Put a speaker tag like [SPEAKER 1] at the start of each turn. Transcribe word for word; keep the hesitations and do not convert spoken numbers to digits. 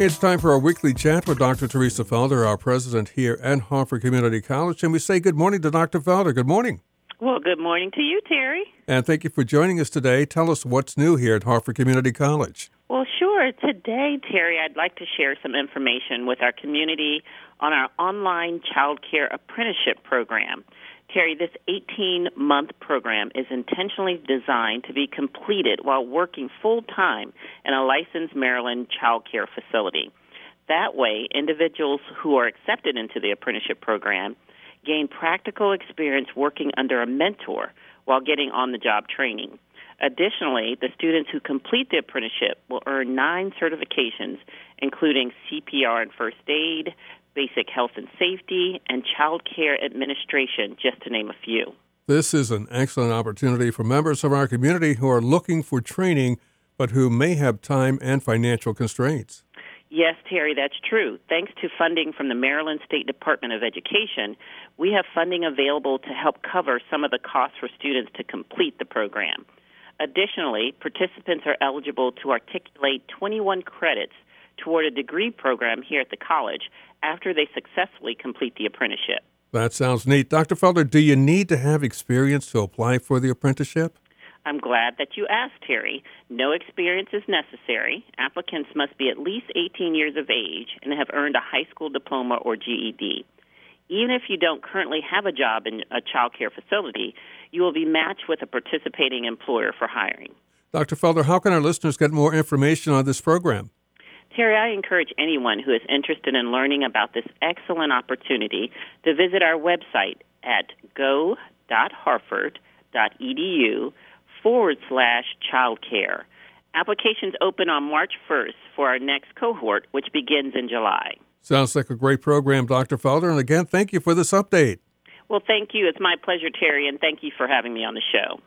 [SPEAKER 1] It's time for our weekly chat with Doctor Teresa Felder, our president here at Harford Community College. And we say good morning to Doctor Felder. Good morning.
[SPEAKER 2] Well, good morning to you, Terry.
[SPEAKER 1] And thank you for joining us today. Tell us what's new here at Harford Community College.
[SPEAKER 2] Well, sure. Today, Terry, I'd like to share some information with our community on our online child care apprenticeship program. Terry, this eighteen-month program is intentionally designed to be completed while working full-time in a licensed Maryland child care facility. That way, individuals who are accepted into the apprenticeship program gain practical experience working under a mentor while getting on-the-job training. Additionally, the students who complete the apprenticeship will earn nine certifications, including C P R and first aid, basic health and safety, and child care administration, just to name a few.
[SPEAKER 1] This is an excellent opportunity for members of our community who are looking for training, but who may have time and financial constraints.
[SPEAKER 2] Yes, Terry, that's true. Thanks to funding from the Maryland State Department of Education, we have funding available to help cover some of the costs for students to complete the program. Additionally, participants are eligible to articulate twenty-one credits toward a degree program here at the college after they successfully complete the apprenticeship.
[SPEAKER 1] That sounds neat. Doctor Felder, do you need to have experience to apply for the apprenticeship?
[SPEAKER 2] I'm glad that you asked, Terry. No experience is necessary. Applicants must be at least eighteen years of age and have earned a high school diploma or G E D. Even if you don't currently have a job in a child care facility, you will be matched with a participating employer for hiring.
[SPEAKER 1] Doctor Felder, how can our listeners get more information on this program?
[SPEAKER 2] Terry, I encourage anyone who is interested in learning about this excellent opportunity to visit our website at go.harford.edu forward slash childcare. Applications open on March first for our next cohort, which begins in July.
[SPEAKER 1] Sounds like a great program, Doctor Felder. And again, thank you for this update.
[SPEAKER 2] Well, thank you. It's my pleasure, Terry, and thank you for having me on the show.